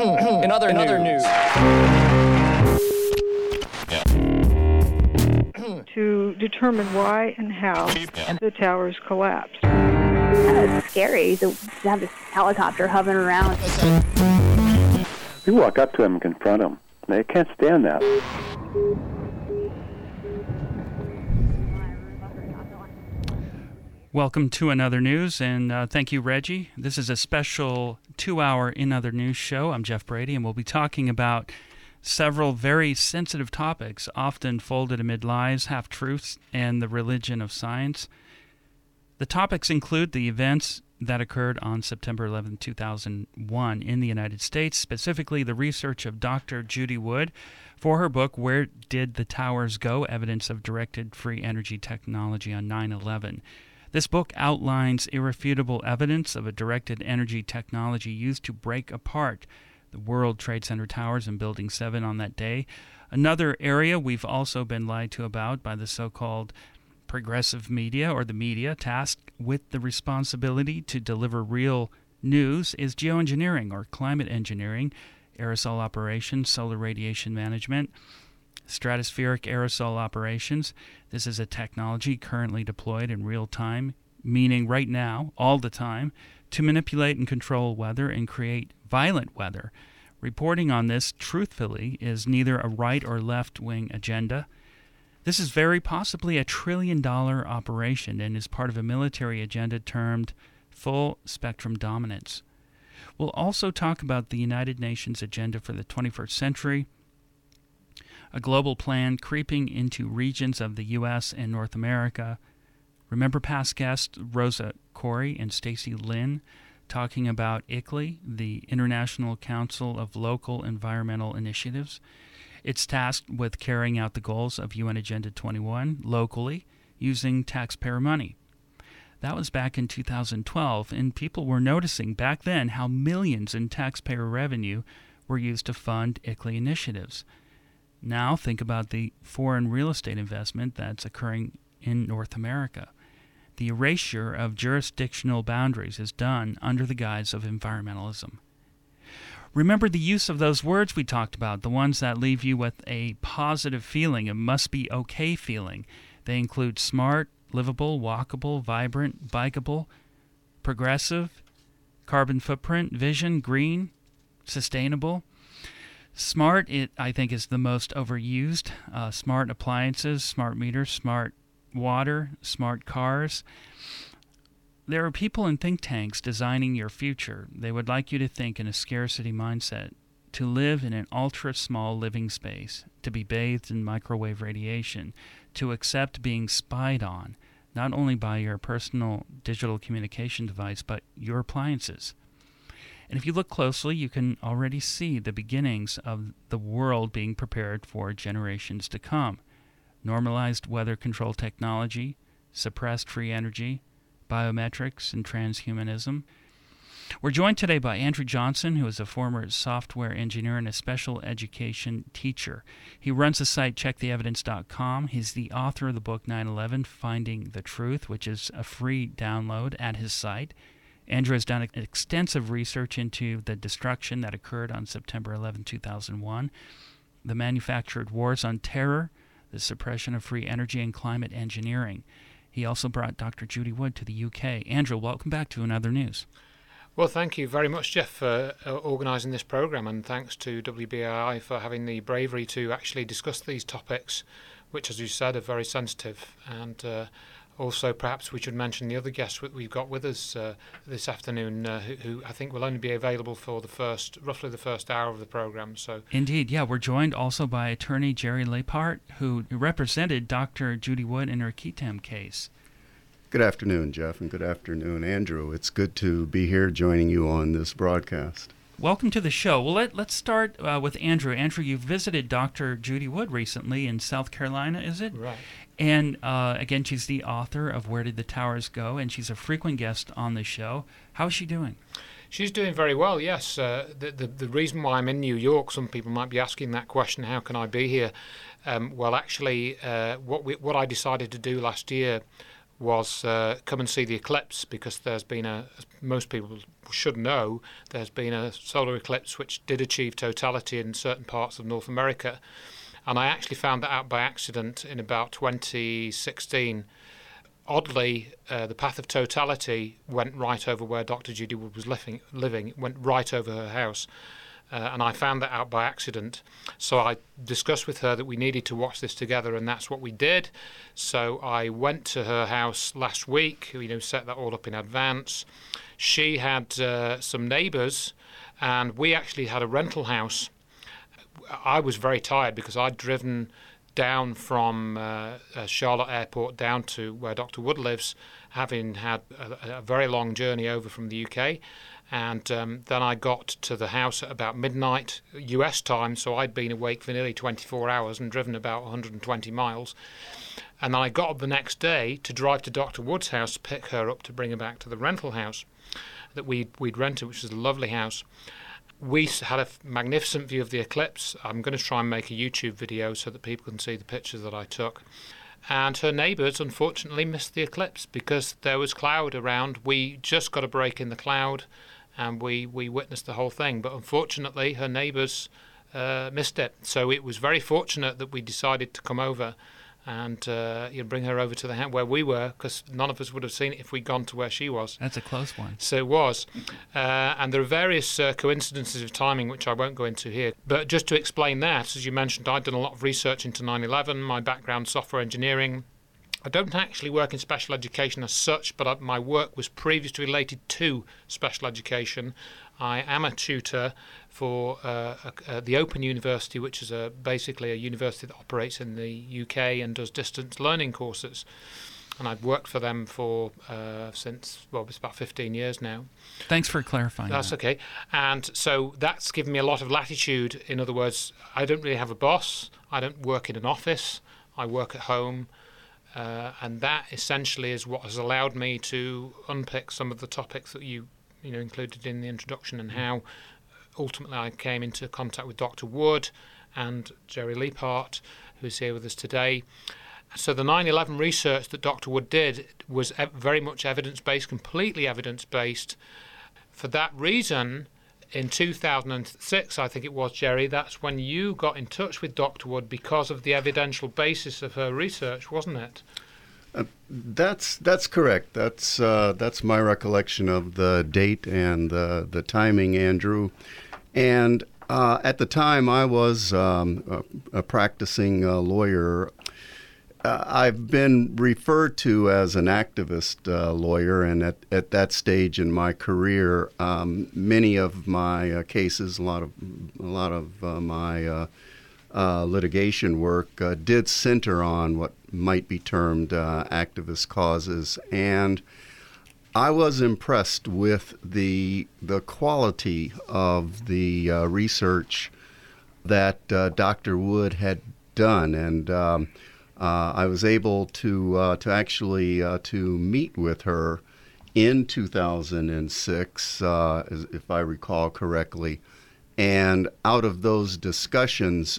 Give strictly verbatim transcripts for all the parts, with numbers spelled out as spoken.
In other, In other news. To determine why and how the towers collapsed. Uh, it's scary to have this helicopter hovering around. You walk up to them and confront them. They can't stand that. Welcome to Another News, and uh, thank you, Reggie. This is a special two-hour In Other News show. I'm Jeff Brady, and we'll be talking about several very sensitive topics, often folded amid lies, half-truths, and the religion of science. The topics include the events that occurred on September eleventh, two thousand one in the United States, specifically the research of Doctor Judy Wood for her book, Where Did the Towers Go? Evidence of Directed Free Energy Technology on nine eleven. This book outlines irrefutable evidence of a directed energy technology used to break apart the World Trade Center towers and Building seven on that day. Another area we've also been lied to about by the so-called progressive media, or the media tasked with the responsibility to deliver real news, is geoengineering or climate engineering, aerosol operations, solar radiation management, stratospheric aerosol operations. This is a technology currently deployed in real time, meaning right now, all the time, to manipulate and control weather and create violent weather. Reporting on this truthfully is neither a right or left-wing agenda. This is very possibly a trillion-dollar operation and is part of a military agenda termed full spectrum dominance. We'll also talk about the United Nations agenda for the twenty-first century, a global plan creeping into regions of the U S and North America. Remember past guests Rosa Corey and Stacy Lynn talking about I C L I, the International Council of Local Environmental Initiatives. It's tasked with carrying out the goals of U N Agenda twenty-one locally using taxpayer money. That was back in two thousand twelve, and people were noticing back then how millions in taxpayer revenue were used to fund I C L I initiatives. Now think about the foreign real estate investment that's occurring in North America. The erasure of jurisdictional boundaries is done under the guise of environmentalism. Remember the use of those words we talked about, the ones that leave you with a positive feeling, a must-be-okay feeling. They include smart, livable, walkable, vibrant, bikeable, progressive, carbon footprint, vision, green, sustainable. Smart, it I think, is the most overused. Uh, smart appliances, smart meters, smart water, smart cars. There are people in think tanks designing your future. They would like you to think in a scarcity mindset, to live in an ultra-small living space, to be bathed in microwave radiation, to accept being spied on, not only by your personal digital communication device, but your appliances. And if you look closely, you can already see the beginnings of the world being prepared for generations to come. Normalized weather control technology, suppressed free energy, biometrics, and transhumanism. We're joined today by Andrew Johnson, who is a former software engineer and a special education teacher. He runs the site check the evidence dot com. He's the author of the book nine eleven, Finding the Truth, which is a free download at his site. Andrew has done extensive research into the destruction that occurred on September eleventh, two thousand one, the manufactured wars on terror, the suppression of free energy, and climate engineering. He also brought Doctor Judy Wood to the U K. Andrew, welcome back to Another News. Well, thank you very much, Jeff, for uh, organising this programme, and thanks to W B A I for having the bravery to actually discuss these topics, which, as you said, are very sensitive. And uh, also, perhaps we should mention the other guests that we've got with us uh, this afternoon, uh, who, who I think will only be available for the first, roughly the first hour of the programme. So, indeed, yeah, we're joined also by attorney Jerry Lepart, who represented Doctor Judy Wood in her Ketam case. Good afternoon, Jeff, and good afternoon, Andrew. It's good to be here joining you on this broadcast. Welcome to the show. Well, let, let's start uh, with Andrew. Andrew, you've visited Doctor Judy Wood recently in South Carolina, is it? Right. And uh, again, she's the author of Where Did the Towers Go? And she's a frequent guest on the show. How is she doing? She's doing very well, yes. Uh, the, the the reason why I'm in New York, some people might be asking that question, how can I be here? Um, well, actually, uh, what we, what I decided to do last year was uh, come and see the eclipse, because there's been a, as most people should know, there's been a solar eclipse which did achieve totality in certain parts of North America. And I actually found that out by accident in about twenty sixteen. Oddly, uh, the path of totality went right over where Doctor Judy Wood was living, living. It went right over her house. Uh, and I found that out by accident. So I discussed with her that we needed to watch this together, and that's what we did. So I went to her house last week, you know, set that all up in advance. She had uh, some neighbours, and we actually had a rental house. I was very tired because I'd driven down from uh, uh, Charlotte Airport down to where Doctor Wood lives, having had a, a very long journey over from the U K. And um, then I got to the house at about midnight U S time, so I'd been awake for nearly twenty-four hours and driven about one hundred twenty miles. And then I got up the next day to drive to Doctor Wood's house to pick her up to bring her back to the rental house that we'd, we'd rented, which was a lovely house. We had a magnificent view of the eclipse. I'm going to try and make a YouTube video so that people can see the pictures that I took. And her neighbours, unfortunately, missed the eclipse because there was cloud around. We just got a break in the cloud, and we, we witnessed the whole thing. But unfortunately, her neighbours uh, missed it. So it was very fortunate that we decided to come over and uh, you know, bring her over to the house where we were, because none of us would have seen it if we'd gone to where she was. That's a close one. So it was. Uh, and there are various uh, coincidences of timing, which I won't go into here. But just to explain that, as you mentioned, I've done a lot of research into nine eleven, my background software engineering. I don't actually work in special education as such, but my work was previously related to special education. I am a tutor for uh, uh, the Open University, which is a, basically a university that operates in the U K and does distance learning courses. And I've worked for them for uh, since, well, it's about fifteen years now. Thanks for clarifying That's that. okay. And so that's given me a lot of latitude. In other words, I don't really have a boss. I don't work in an office. I work at home. Uh, and that essentially is what has allowed me to unpick some of the topics that you you know included in the introduction, and how ultimately I came into contact with Doctor Wood and Jerry Leapart, who's here with us today. So the nine eleven research that Doctor Wood did was ev- very much evidence-based, completely evidence-based. For that reason, in two thousand six, I think it was, Jerry, that's when you got in touch with Doctor Wood because of the evidential basis of her research, wasn't it? Uh, that's that's correct. That's uh, that's my recollection of the date and the the timing, Andrew. And uh, at the time, I was um, a, a practicing uh, lawyer. Uh, I've been referred to as an activist uh, lawyer, and at, at that stage in my career, um, many of my uh, cases, a lot of a lot of uh, my uh, uh, litigation work uh, did center on what might be termed uh, activist causes, and I was impressed with the the quality of the uh, research that uh, Doctor Wood had done, and um, Uh, I was able to uh, to actually uh, to meet with her in two thousand six, uh, if I recall correctly, and out of those discussions,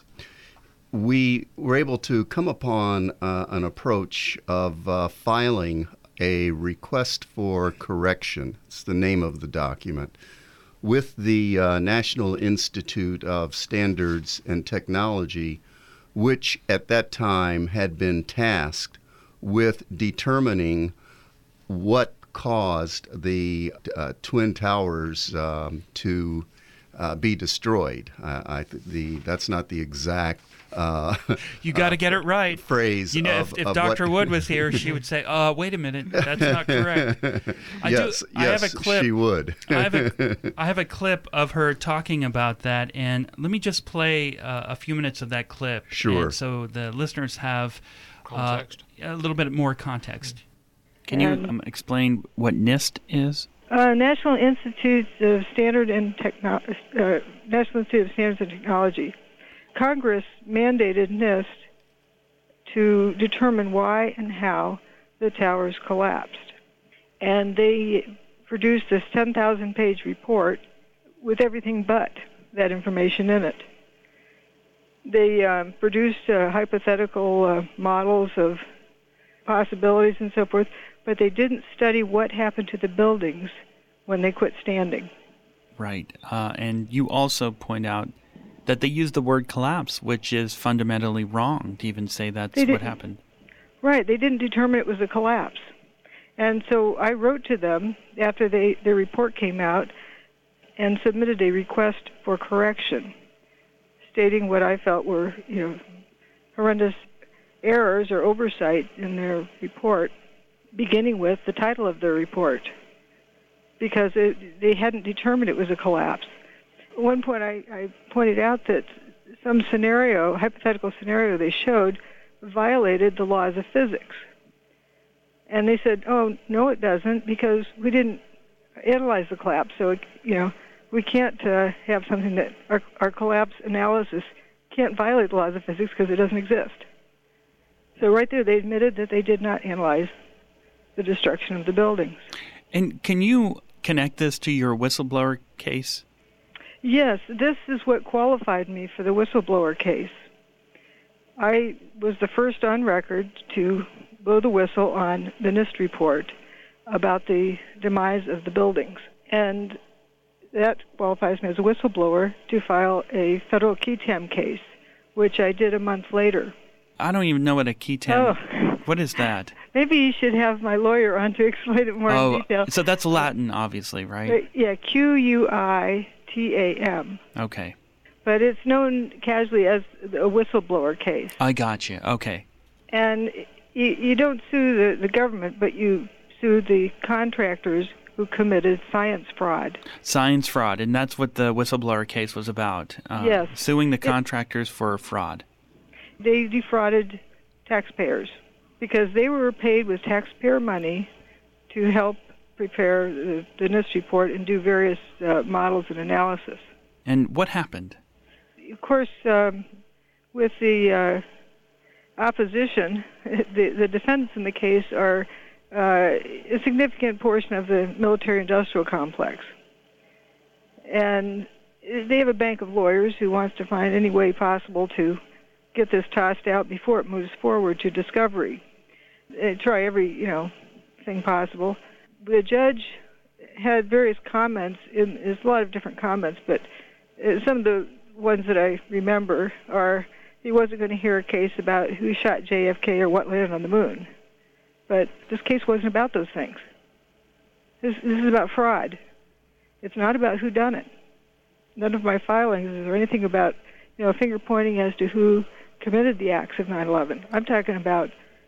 we were able to come upon uh, an approach of uh, filing a request for correction. It's the name of the document, with the uh, National Institute of Standards and Technology, which at that time had been tasked with determining what caused the uh, Twin Towers um, to uh, be destroyed. Uh, I th- the that's not the exact uh, you got to uh, get it right. Phrase. You know, of, if, if of Doctor what... Wood was here, she would say, "Uh, wait a minute, that's not correct." I yes, do, yes, I have a clip. she would. I have a, I have a clip of her talking about that, and let me just play uh, a few minutes of that clip. Sure. And so the listeners have Context. Uh, a little bit more context. Can you um, explain what NIST is? Uh, National Institute of Standard and Techno- uh, National Institute of Standards and Technology. Congress mandated NIST to determine why and how the towers collapsed. And they produced this ten thousand page report with everything but that information in it. They um, produced uh, hypothetical uh, models of possibilities and so forth, but they didn't study what happened to the buildings when they quit standing. Right. Uh, and you also point out that they used the word collapse, which is fundamentally wrong to even say that's what happened. Right. They didn't determine it was a collapse. And so I wrote to them after they, their report came out and submitted a request for correction, stating what I felt were, you know, horrendous errors or oversight in their report, beginning with the title of their report, because it, they hadn't determined it was a collapse. At one point I, I pointed out that some scenario, hypothetical scenario they showed, violated the laws of physics. And they said, oh, no, it doesn't, because we didn't analyze the collapse. So, it, you know, we can't uh, have something that our, our collapse analysis can't violate the laws of physics because it doesn't exist. So right there, they admitted that they did not analyze the destruction of the buildings. And can you connect this to your whistleblower case? Yes, this is what qualified me for the whistleblower case. I was the first on record to blow the whistle on the NIST report about the demise of the buildings. And that qualifies me as a whistleblower to file a federal K E T A M case, which I did a month later. I don't even know what a K E T A M is. Oh. What is that? Maybe you should have my lawyer on to explain it more oh, in detail. So that's Latin, obviously, right? Uh, yeah, Q U I T A M. Okay. But it's known casually as a whistleblower case. I got you. Okay. And you, you don't sue the, the government, but you sue the contractors who committed science fraud. Science fraud, and that's what the whistleblower case was about. Uh, yes. Suing the contractors it, for fraud. They defrauded taxpayers because they were paid with taxpayer money to help prepare the, the NIST report and do various uh, models and analysis. And what happened? Of course, um, with the uh, opposition, the, the defendants in the case are uh, a significant portion of the military-industrial complex. And they have a bank of lawyers who wants to find any way possible to get this tossed out before it moves forward to discovery. They try every, you know, thing possible. The judge had various comments. In, there's a lot of different comments, but some of the ones that I remember are he wasn't going to hear a case about who shot J F K or what landed on the moon. But this case wasn't about those things. This, this is about fraud. It's not about who done it. None of my filings is there anything about, you know, finger pointing as to who committed the acts of nine eleven. I'm talking about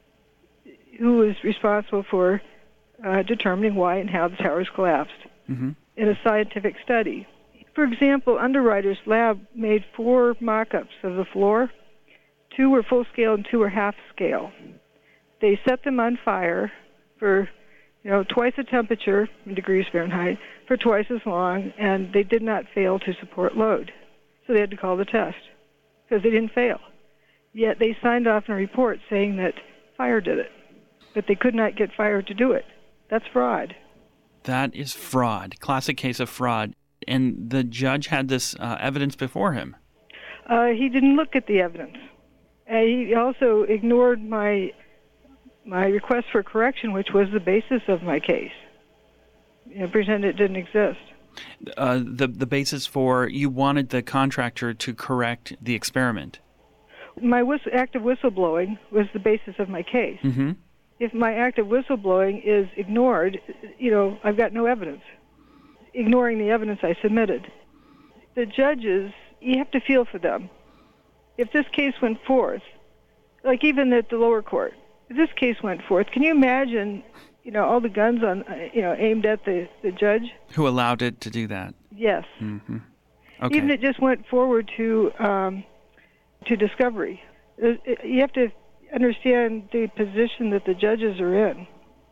who was responsible for uh, determining why and how the towers collapsed mm-hmm. in a scientific study. For example, Underwriters Lab made four mock-ups of the floor. Two were full-scale and two were half-scale. They set them on fire for, you know, twice the temperature in degrees Fahrenheit for twice as long, and they did not fail to support load. So they had to call the test because they didn't fail. Yet they signed off on a report saying that fire did it, but they could not get fire to do it. That's fraud. That is fraud. Classic case of fraud. And the judge had this uh, evidence before him. Uh, he didn't look at the evidence. Uh, he also ignored my my request for correction, which was the basis of my case. You know, pretend it didn't exist. Uh, the the basis for you wanted the contractor to correct the experiment. My whist- act of whistleblowing was the basis of my case. Mm-hmm. If my act of whistleblowing is ignored, you know, I've got no evidence. Ignoring the evidence I submitted. The judges, you have to feel for them. If this case went forth, like even at the lower court, if this case went forth, can you imagine, you know, all the guns on, you know, aimed at the, the judge? Who allowed it to do that? Yes. Mm-hmm. Okay. Even it just went forward to um, to discovery. You have to understand the position that the judges are in.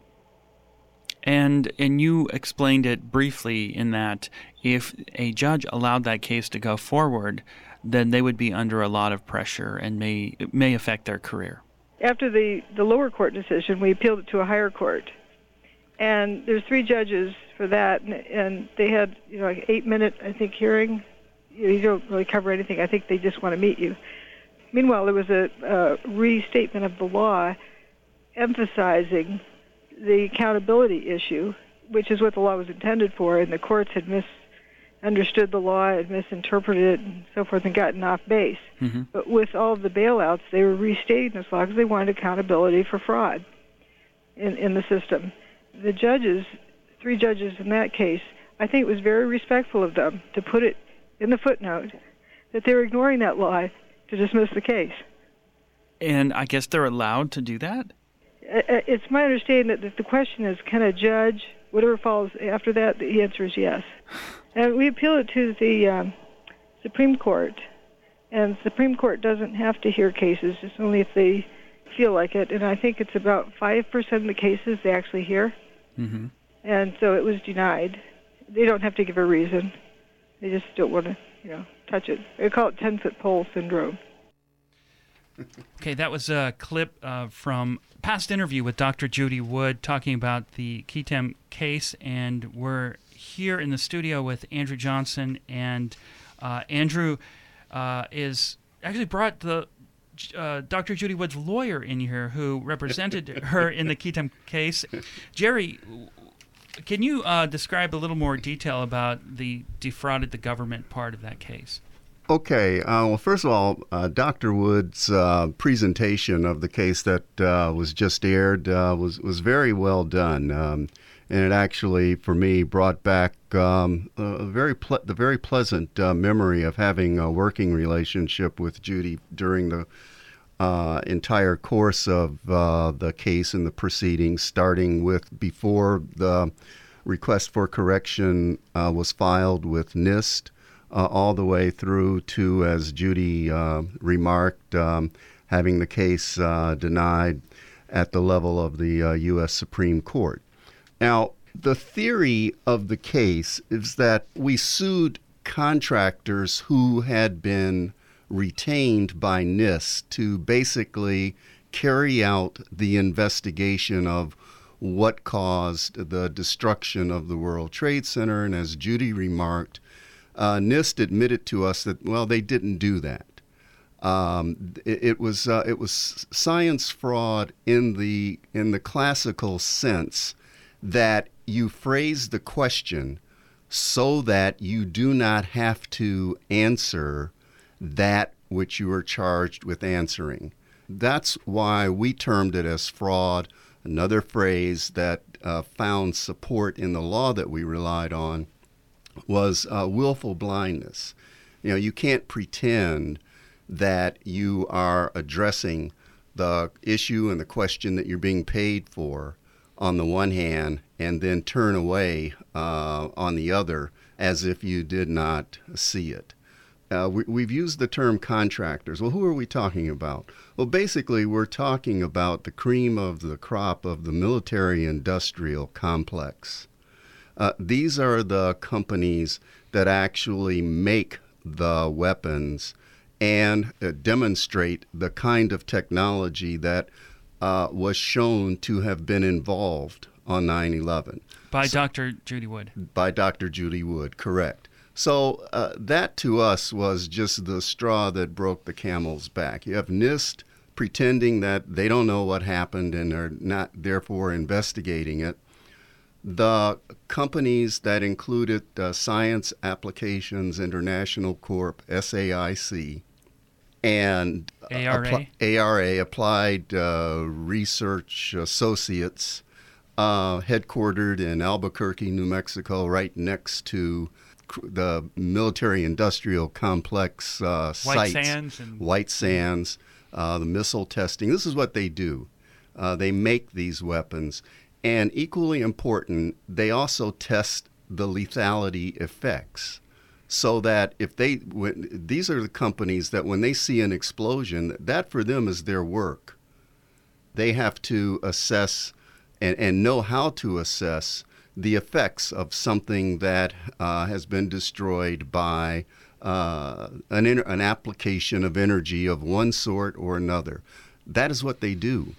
And and you explained it briefly in that if a judge allowed that case to go forward, then they would be under a lot of pressure and may it may affect their career. After the, the lower court decision, we appealed it to a higher court. And there's three judges for that, and, and they had, you know, like eight minute, I think, hearing. You, know, you don't really cover anything. I think they just want to meet you. Meanwhile, there was a, a restatement of the law emphasizing the accountability issue, which is what the law was intended for, and the courts had misunderstood the law and misinterpreted it and so forth and gotten off base. Mm-hmm. But with all of the bailouts, they were restating this law because they wanted accountability for fraud in, in the system. The judges, three judges in that case, I think it was very respectful of them to put it in the footnote that they were ignoring that law to dismiss the case. And I guess they're allowed to do that? It's my understanding that if the question is, can a judge, whatever follows after that, the answer is yes. And we appealed it to the um, Supreme Court, and the Supreme Court doesn't have to hear cases, it's only if they feel like it. And I think it's about five percent of the cases they actually hear. Mm-hmm. And so it was denied. They don't have to give a reason. They just don't want to, you know, touch it. They call it ten-foot pole syndrome. Okay, that was a clip uh, from a past interview with Doctor Judy Wood talking about the Keatem case, and we're here in the studio with Andrew Johnson, and uh, Andrew uh, is actually brought the uh, Doctor Judy Wood's lawyer in here who represented her in the Keatem case. Jerry, can you uh, describe a little more detail about the defrauded the government part of that case? Okay. Uh, well, first of all, uh, Doctor Wood's uh, presentation of the case that uh, was just aired uh, was was very well done, um, and it actually, for me, brought back um, a very ple- the very pleasant uh, memory of having a working relationship with Judy during the uh, entire course of uh, the case and the proceedings, starting with before the request for correction uh, was filed with NIST. Uh, all the way through to, as Judy uh, remarked, um, having the case uh, denied at the level of the uh, U S Supreme Court. Now, the theory of the case is that we sued contractors who had been retained by NIST to basically carry out the investigation of what caused the destruction of the World Trade Center. And as Judy remarked, Uh, NIST admitted to us that, well, they didn't do that. Um, it, it was uh, it was science fraud in the in the classical sense that you phrase the question so that you do not have to answer that which you are charged with answering. That's why we termed it as fraud. Another phrase that uh, found support in the law that we relied on was uh, willful blindness. You know, you can't pretend that you are addressing the issue and the question that you're being paid for on the one hand and then turn away uh, on the other as if you did not see it. Uh, we, we've used the term contractors. Well, who are we talking about? Well, basically, we're talking about the cream of the crop of the military-industrial complex. Uh, these are the companies that actually make the weapons and uh, demonstrate the kind of technology that uh, was shown to have been involved on nine eleven. By so, Doctor Judy Wood. By Doctor Judy Wood, correct. So uh, that to us was just the straw that broke the camel's back. You have NIST pretending that they don't know what happened and are not therefore investigating it. The companies that included uh, Science Applications International Corp, S A I C, and A R A, Appli- A R A, Applied uh, Research Associates, uh, headquartered in Albuquerque, New Mexico, right next to the military-industrial complex uh, White sites. Sands and White Sands, uh, the missile testing. This is what they do. Uh, they make these weapons. And equally important, they also test the lethality effects so that if they, when, these are the companies that when they see an explosion, that for them is their work. They have to assess and, and know how to assess the effects of something that uh, has been destroyed by uh, an, an application of energy of one sort or another. That is what they do.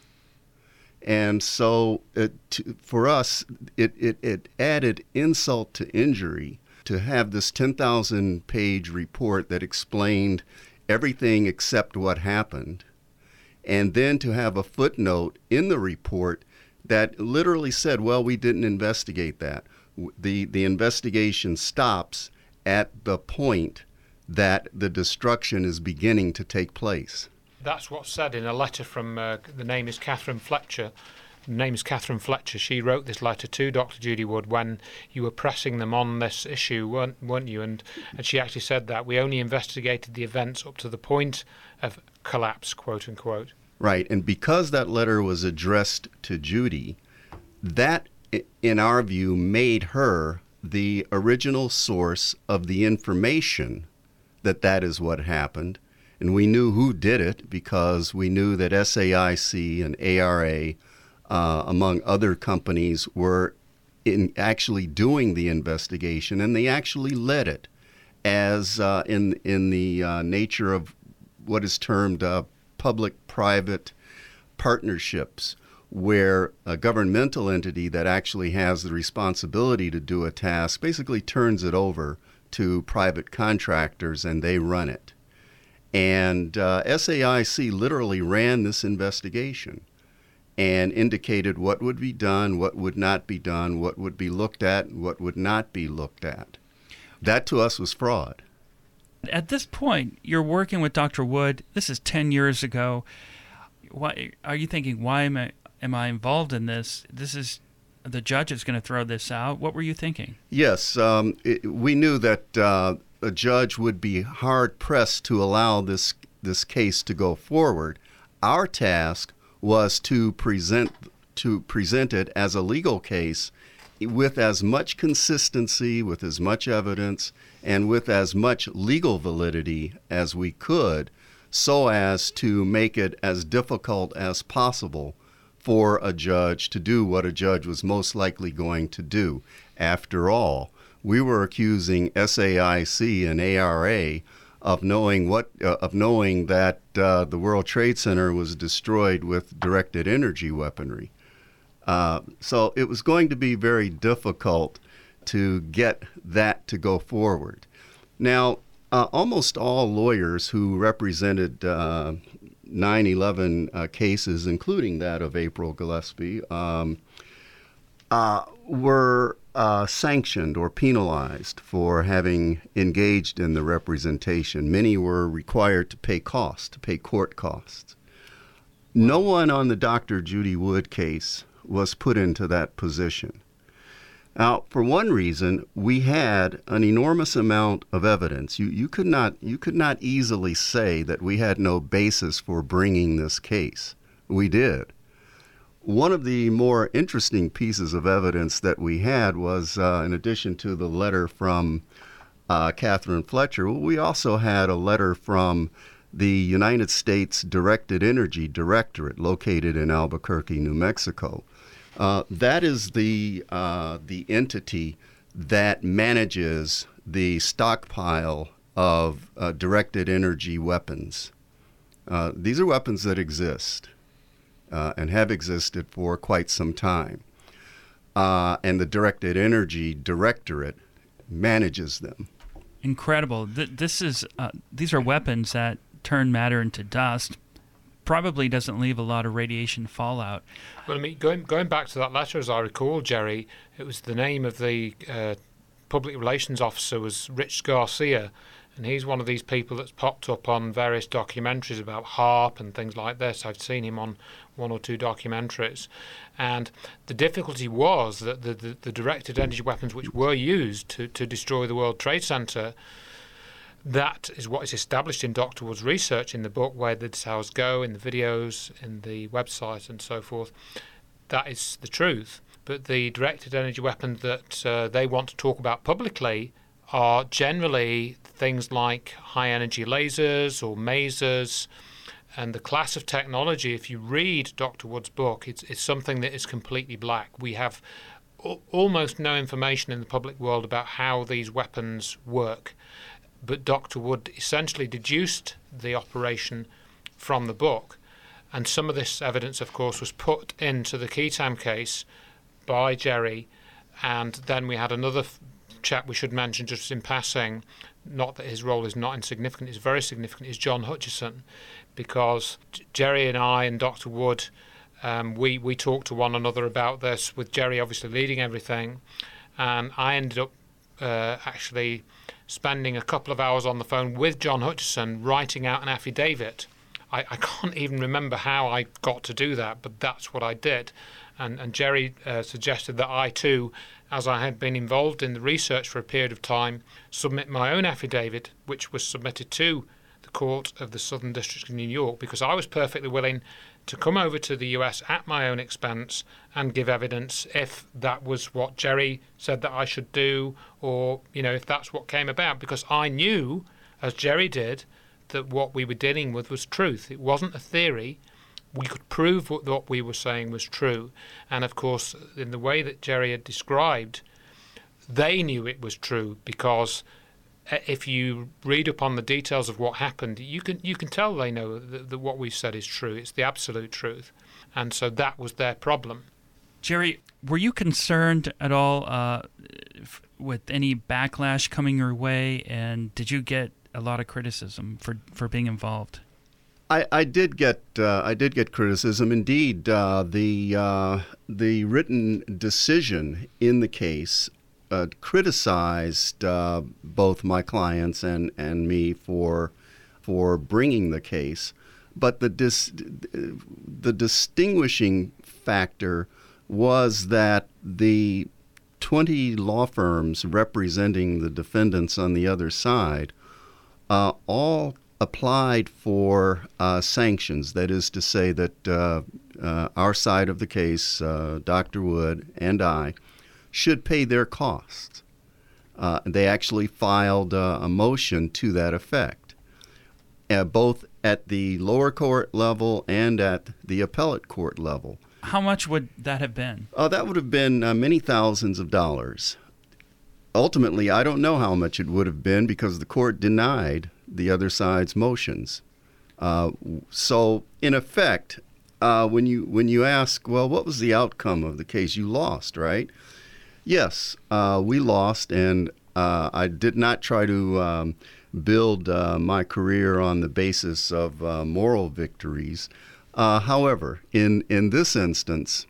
And so it, to, for us, it, it, it added insult to injury to have this ten thousand page report that explained everything except what happened and then to have a footnote in the report that literally said, well, we didn't investigate that. The, the investigation stops at the point that the destruction is beginning to take place. That's what's said in a letter from, uh, the name is Catherine Fletcher. The name is Catherine Fletcher. She wrote this letter to Doctor Judy Wood when you were pressing them on this issue, weren't, weren't you? And, and she actually said that we only investigated the events up to the point of collapse, quote unquote. Right, and because that letter was addressed to Judy, that, in our view, made her the original source of the information that that is what happened. And we knew who did it because we knew that S A I C and A R A, uh, among other companies, were in actually doing the investigation, and they actually led it as uh, in, in the uh, nature of what is termed uh, public-private partnerships, where a governmental entity that actually has the responsibility to do a task basically turns it over to private contractors and they run it. And uh, S A I C literally ran this investigation and indicated what would be done, what would not be done, what would be looked at, and what would not be looked at. That to us was fraud. At this point, you're working with Doctor Wood. This is ten years ago. Why are you thinking, why am I, am I involved in this? This is, the judge is going to throw this out. What were you thinking? Yes, um, it, we knew that uh, a judge would be hard-pressed to allow this, this case to go forward. Our task was to present, to present it as a legal case with as much consistency, with as much evidence, and with as much legal validity as we could, so as to make it as difficult as possible for a judge to do what a judge was most likely going to do. After all, we were accusing S A I C and A R A of knowing what uh, of knowing that uh, the World Trade Center was destroyed with directed energy weaponry. Uh, so it was going to be very difficult to get that to go forward. Now, uh, almost all lawyers who represented uh, nine eleven uh, cases, including that of April Gillespie, um, uh, were uh, sanctioned or penalized for having engaged in the representation. Many were required to pay costs, to pay court costs. No one on the Doctor Judy Wood case was put into that position. Now, for one reason, we had an enormous amount of evidence. You, you could not, you could not easily say that we had no basis for bringing this case. We did. One of the more interesting pieces of evidence that we had was, uh, in addition to the letter from uh, Catherine Fletcher, we also had a letter from the United States Directed Energy Directorate located in Albuquerque, New Mexico. Uh, that is the uh, the entity that manages the stockpile of uh, directed energy weapons. Uh, these are weapons that exist uh, and have existed for quite some time. Uh, and the Directed Energy Directorate manages them. Incredible. Th- this is uh, these are weapons that turn matter into dust. Probably doesn't leave a lot of radiation fallout. Well, I mean, going going back to that letter, as I recall, Jerry, it was the name of the uh, public relations officer was Rich Garcia, and he's one of these people that's popped up on various documentaries about HAARP and things like this. I've seen him on one or two documentaries, and the difficulty was that the, the, the directed energy weapons which were used to, to destroy the World Trade Center, that is what is established in Doctor Wood's research in the book, Where Did the Towers Go, in the videos, in the website and so forth. That is the truth. But the directed energy weapons that uh, they want to talk about publicly are generally things like high energy lasers or masers. And the class of technology, if you read Doctor Wood's book, it's, it's something that is completely black. We have al- almost no information in the public world about how these weapons work. But Doctor Wood essentially deduced the operation from the book. And some of this evidence, of course, was put into the Keatam case by Jerry. And then we had another f- chap we should mention just in passing, not that his role is not insignificant, it's very significant, is John Hutchison, because Jerry and I and Doctor Wood, um, we, we talked to one another about this, with Jerry obviously leading everything, and I ended up uh, actually spending a couple of hours on the phone with John Hutchison writing out an affidavit. I, I can't even remember how I got to do that, but that's what I did. And, and Jerry uh, suggested that I too, as I had been involved in the research for a period of time, submit my own affidavit, which was submitted to the Court of the Southern District of New York, because I was perfectly willing to come over to the U S at my own expense and give evidence if that was what Jerry said that I should do, or, you know, if that's what came about, because I knew, as Jerry did, that what we were dealing with was truth. It wasn't a theory. We could prove what, what we were saying was true. And of course, in the way that Jerry had described, they knew it was true, because if you read upon the details of what happened, you can you can tell they know that, that what we've said is true. It's the absolute truth. And so that was their problem. Jerry, were you concerned at all uh, f- with any backlash coming your way, and did you get a lot of criticism for, for being involved? I, I did get uh, I did get criticism. Indeed, uh, the uh, the written decision in the case uh, criticized uh, both my clients and, and me for for bringing the case, but the dis- the distinguishing factor was that the twenty law firms representing the defendants on the other side uh, all applied for uh, sanctions. That is to say that uh, uh, our side of the case, uh, Doctor Wood and I, should pay their costs. Uh, they actually filed uh, a motion to that effect, uh, both at the lower court level and at the appellate court level. How much would that have been? Uh, that would have been uh, many thousands of dollars. Ultimately, I don't know how much it would have been, because the court denied the other side's motions. Uh, so, in effect, uh, when you when you ask, well, what was the outcome of the case? You lost, right? Yes, uh, we lost, and uh, I did not try to um, build uh, my career on the basis of uh, moral victories. Uh, however, in, in this instance,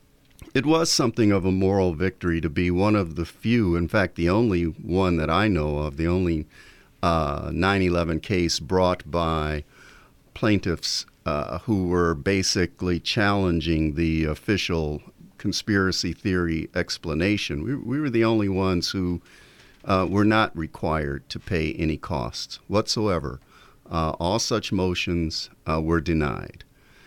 it was something of a moral victory to be one of the few, in fact, the only one that I know of, the only uh, nine eleven case brought by plaintiffs uh, who were basically challenging the official conspiracy theory explanation. We, we were the only ones who uh, were not required to pay any costs whatsoever. Uh, all such motions uh, were denied.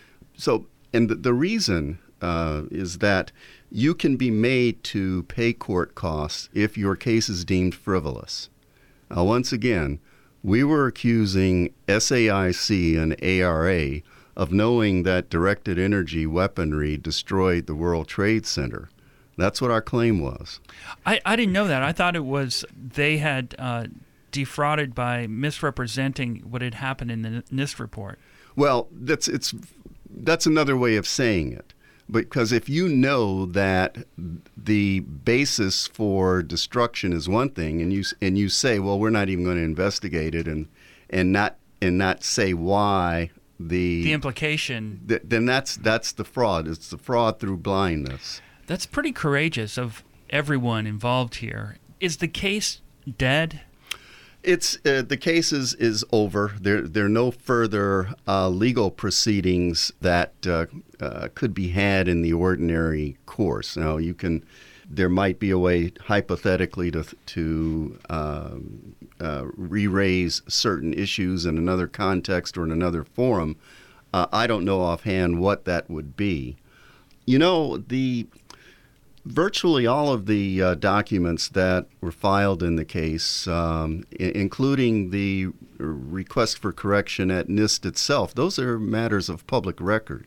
So, and the, the reason uh, is that you can be made to pay court costs if your case is deemed frivolous. Uh, once again, we were accusing S A I C and A R A of knowing that directed energy weaponry destroyed the World Trade Center. That's what our claim was. I, I didn't know that. I thought it was they had uh, defrauded by misrepresenting what had happened in the NIST report. Well, that's it's that's another way of saying it. Because if you know that the basis for destruction is one thing, and you and you say, well, we're not even going to investigate it, and and not and not say why the the implication, th- then that's that's the fraud. It's the fraud through blindness. That's pretty courageous of everyone involved here. Is the case dead? It's uh, the case is, is over. There there are no further uh, legal proceedings that uh, uh, could be had in the ordinary course. Now, you can, there might be a way hypothetically to to um, uh, re-raise certain issues in another context or in another forum. Uh, I don't know offhand what that would be. You know, the virtually all of the uh, documents that were filed in the case, um, I- including the request for correction at NIST itself, those are matters of public record.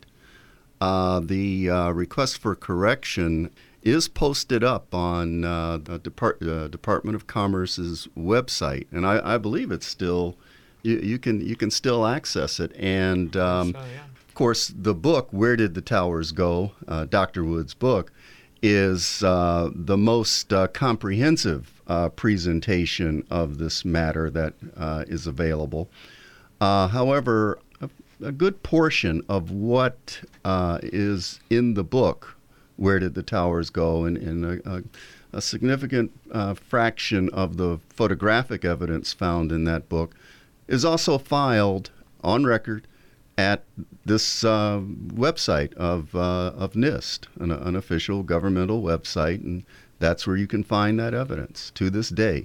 Uh, the uh, request for correction is posted up on uh, the Depart- uh, Department of Commerce's website, and I, I believe it's still you, you can you can still access it. And um, So, yeah. of course, the book "Where Did the Towers Go?" uh, Doctor Wood's book, is uh, the most uh, comprehensive uh, presentation of this matter that uh, is available. Uh, however, a, a good portion of what uh, is in the book, Where Did the Towers Go, and, and a, a, a significant uh, fraction of the photographic evidence found in that book is also filed on record at this uh, website of uh, of NIST, an, an official governmental website, and that's where you can find that evidence to this day.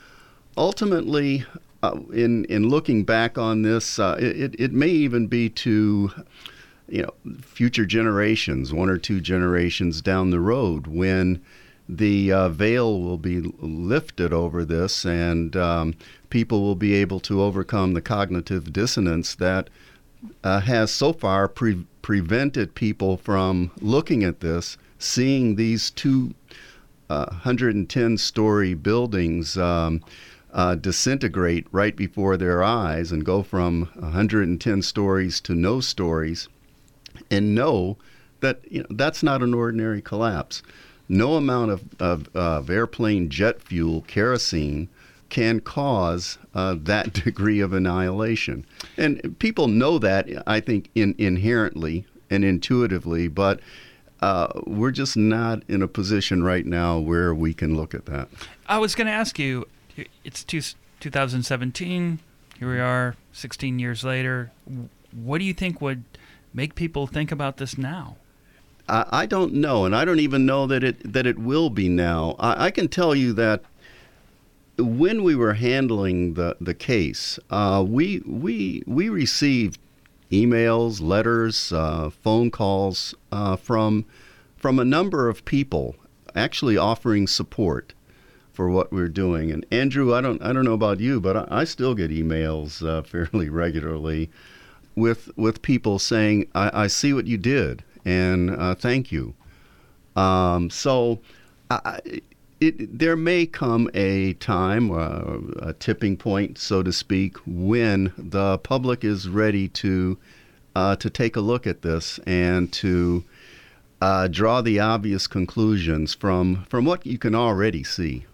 Ultimately, uh, in in looking back on this, uh, it it may even be to, you know, future generations, one or two generations down the road, when the uh, veil will be lifted over this, and um, people will be able to overcome the cognitive dissonance that uh, has so far pre- prevented people from looking at this, seeing these two uh, one hundred ten story buildings um, uh, disintegrate right before their eyes and go from one hundred ten stories to no stories, and know that, you know, that's not an ordinary collapse. No amount of, of, of airplane jet fuel, kerosene, can cause uh, that degree of annihilation. And people know that, I think, in, inherently and intuitively, but uh, we're just not in a position right now where we can look at that. I was going to ask you, it's two, twenty seventeen, here we are, sixteen years later. What do you think would make people think about this now? I, I don't know, and I don't even know that it that it will be now. I, I can tell you that when we were handling the the case, uh, we we we received emails, letters, uh, phone calls uh, from from a number of people actually offering support for what we're doing. And Andrew, I don't I don't know about you, but I, I still get emails uh, fairly regularly with with people saying, I, I see what you did, and uh, thank you. Um, so I, it, there may come a time, uh, a tipping point, so to speak, when the public is ready to uh, to take a look at this and to uh, draw the obvious conclusions from from what you can already see.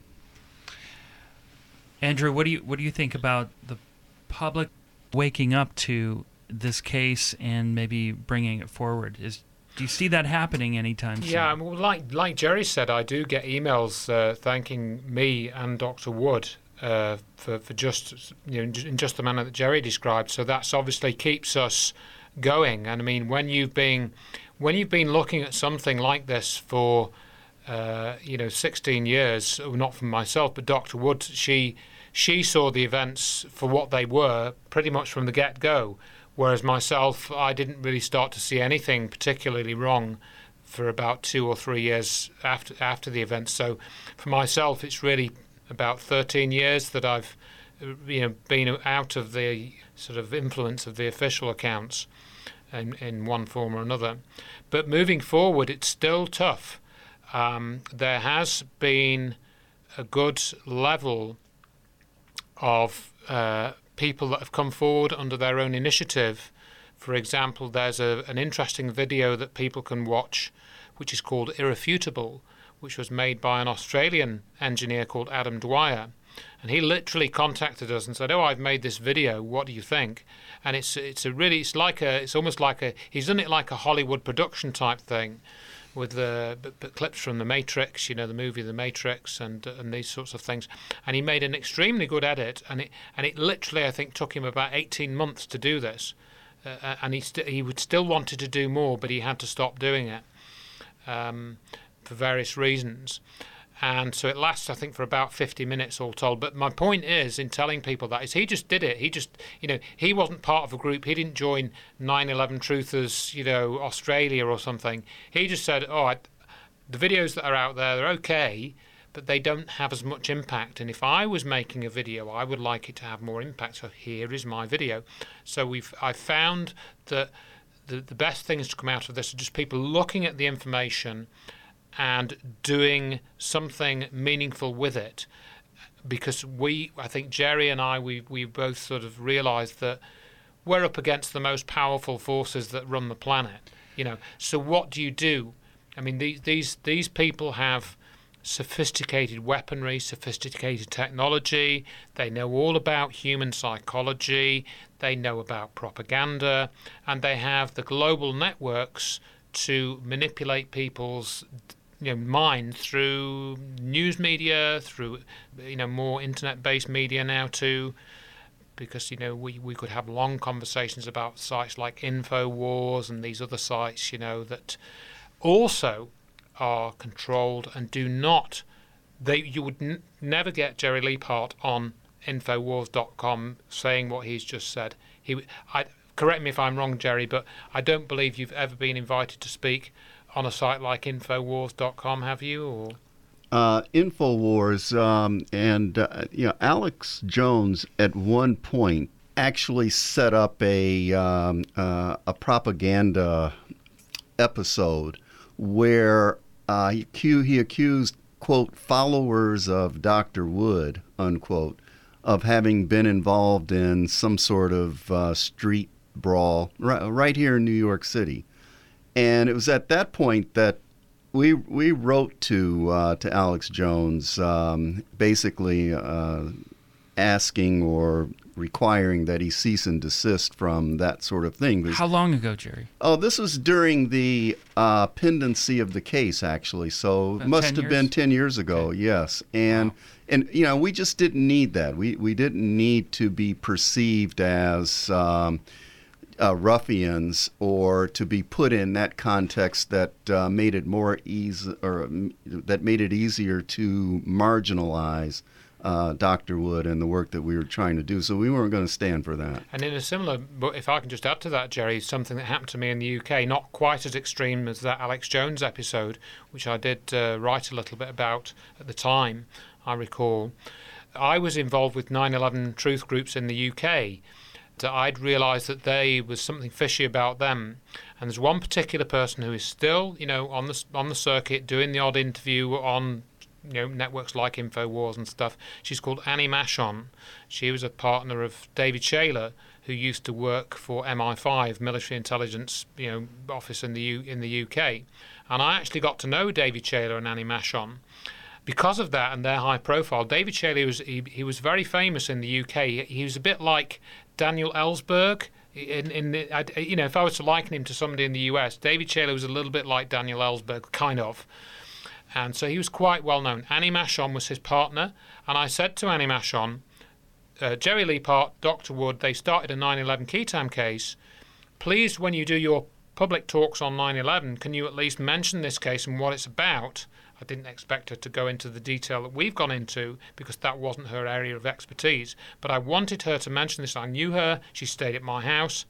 Andrew, what do you what do you think about the public waking up to this case and maybe bringing it forward? Is do you see that happening anytime soon? Yeah, well, like like Jerry said, I do get emails uh, thanking me and Doctor Wood uh, for for just you know in just the manner that Jerry described. So that's obviously keeps us going. And I mean, when you've been when you've been looking at something like this for uh, you know sixteen years, not from myself, but Doctor Wood, she she saw the events for what they were pretty much from the get-go. Whereas myself, I didn't really start to see anything particularly wrong for about two or three years after after the event. So for myself, it's really about thirteen years that I've you know been out of the sort of influence of the official accounts in, in one form or another. But moving forward, it's still tough. Um, there has been a good level of uh, people that have come forward under their own initiative. For example, there's a, an interesting video that people can watch, which is called Irrefutable, which was made by an Australian engineer called Adam Dwyer. And he literally contacted us and said, "Oh, I've made this video. What do you think?" And it's it's a really it's like a it's almost like a he's done it like a Hollywood production type thing, with the but, but clips from The Matrix, you know, the movie The Matrix, and and these sorts of things. And he made an extremely good edit, and it and it literally I think took him about eighteen months to do this, uh, and he st- he would still wanted to do more, but he had to stop doing it um, for various reasons. And so it lasts, I think, for about fifty minutes all told. But my point is, in telling people that, is he just did it. He just, you know, he wasn't part of a group. He didn't join nine eleven Truthers, you know, Australia or something. He just said, oh, I, the videos that are out there, they're okay, but they don't have as much impact. And if I was making a video, I would like it to have more impact. So here is my video. So we've, I found that the, the best things to come out of this are just people looking at the information and doing something meaningful with it, because we, I think Jerry and I, we we both sort of realised that we're up against the most powerful forces that run the planet, you know. So what do you do? I mean, these these these people have sophisticated weaponry, sophisticated technology. They know all about human psychology. They know about propaganda. And they have the global networks to manipulate people's you know, mind through news media, through you know more internet-based media now too. Because, you know, we, we could have long conversations about sites like InfoWars and these other sites, you know, that also are controlled and do not, they you would n- never get Jerry Leapart on Infowars dot com saying what he's just said. He, I, correct me if I'm wrong, Jerry, but I don't believe you've ever been invited to speak on a site like Infowars dot com, have you? Or Uh, Infowars um, and uh, you know Alex Jones at one point actually set up a um, uh, a propaganda episode where uh, he, acu- he accused quote followers of Doctor Wood unquote of having been involved in some sort of uh, street brawl right, right here in New York City, and it was at that point that We we wrote to uh, to Alex Jones, um, basically uh, asking or requiring that he cease and desist from that sort of thing. There's, How long ago, Jerry? oh, this was during the uh, pendency of the case, actually. So About it must ten have years? been ten years ago. Okay. Yes, and Wow. and you know we just didn't need that. We we didn't need to be perceived as Um, Uh, ruffians, or to be put in that context that uh, made it more easy, or um, that made it easier to marginalize uh, Doctor Wood and the work that we were trying to do. So we weren't going to stand for that. And in a similar, but if I can just add to that, Jerry, something that happened to me in the U K, not quite as extreme as that Alex Jones episode, which I did uh, write a little bit about at the time, I recall. I was involved with nine eleven truth groups in the U K. I'd realised that there was something fishy about them, and there's one particular person who is still, you know, on the on the circuit doing the odd interview on, you know, networks like Infowars and stuff. She's called Annie Machon. She was a partner of David Shayler, who used to work for M I five, Military Intelligence, you know, office in the U, in the U K, and I actually got to know David Shayler and Annie Machon. Because of that and their high profile, David Shayler was he, he was very famous in the U K. He, he was a bit like Daniel Ellsberg. In, in the, I, you know, if I was to liken him to somebody in the U S, David Shayler was a little bit like Daniel Ellsberg, kind of. And so he was quite well known. Annie Machon was his partner, and I said to Annie Machon, uh, Jerry Leapart, Doctor Wood, they started a nine eleven key time case. Please, when you do your public talks on nine eleven, can you at least mention this case and what it's about? I didn't expect her to go into the detail that we've gone into because that wasn't her area of expertise. But I wanted her to mention this. I knew her. She stayed at my house,